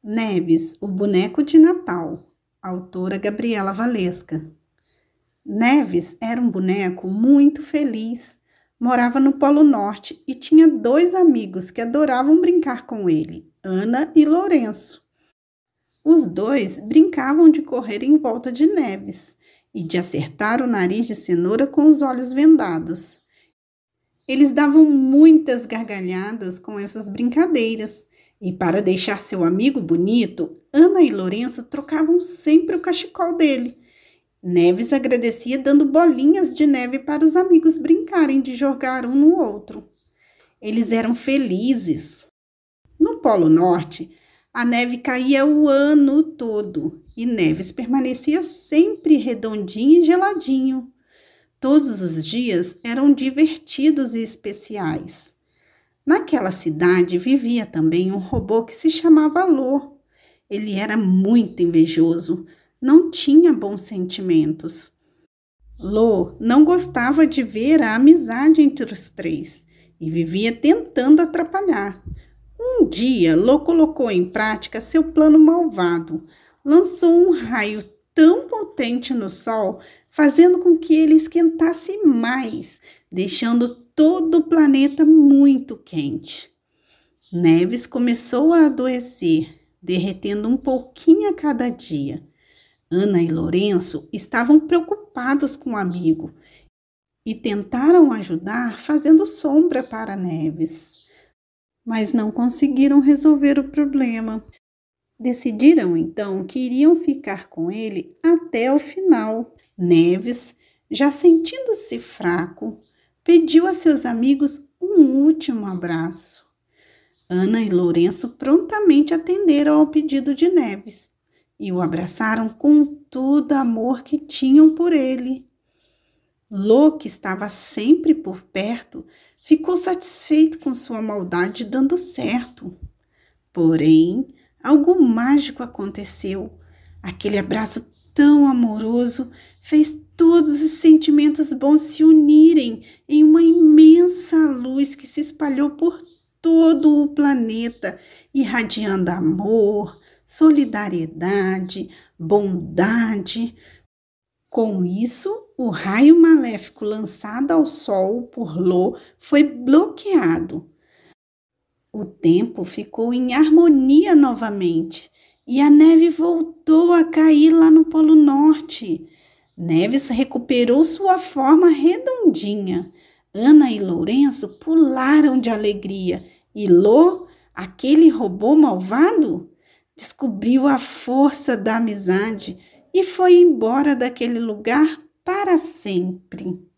Neves, o boneco de Natal, autora Gabriela Valesca. Neves era um boneco muito feliz. Morava no Polo Norte e tinha 2 amigos que adoravam brincar com ele, Ana e Lourenço. Os 2 brincavam de correr em volta de Neves e de acertar o nariz de cenoura com os olhos vendados. Eles davam muitas gargalhadas com essas brincadeiras e, para deixar seu amigo bonito, Ana e Lourenço trocavam sempre o cachecol dele. Neves agradecia dando bolinhas de neve para os amigos brincarem de jogar um no outro. Eles eram felizes. No Polo Norte, a neve caía o ano todo e Neves permanecia sempre redondinho e geladinho. Todos os dias eram divertidos e especiais. Naquela cidade vivia também um robô que se chamava Lô. Ele era muito invejoso, não tinha bons sentimentos. Lô não gostava de ver a amizade entre os 3 e vivia tentando atrapalhar. Um dia, Lô colocou em prática seu plano malvado. Lançou um raio tão potente no sol, fazendo com que ele esquentasse mais, deixando todo o planeta muito quente. Neves começou a adoecer, derretendo um pouquinho a cada dia. Ana e Lourenço estavam preocupados com o amigo e tentaram ajudar fazendo sombra para Neves, mas não conseguiram resolver o problema. Decidiram então que iriam ficar com ele até o final. Neves, já sentindo-se fraco, pediu a seus amigos um último abraço. Ana e Lourenço prontamente atenderam ao pedido de Neves e o abraçaram com todo o amor que tinham por ele. Lô, que estava sempre por perto, ficou satisfeito com sua maldade dando certo. Porém, algo mágico aconteceu. Aquele abraço tão amoroso fez todos os sentimentos bons se unirem em uma imensa luz que se espalhou por todo o planeta, irradiando amor, solidariedade, bondade. Com isso, o raio maléfico lançado ao sol por Lô foi bloqueado. O tempo ficou em harmonia novamente e a neve voltou a cair lá no Polo Norte. Neves recuperou sua forma redondinha. Ana e Lourenço pularam de alegria e Lô, aquele robô malvado, descobriu a força da amizade e foi embora daquele lugar para sempre.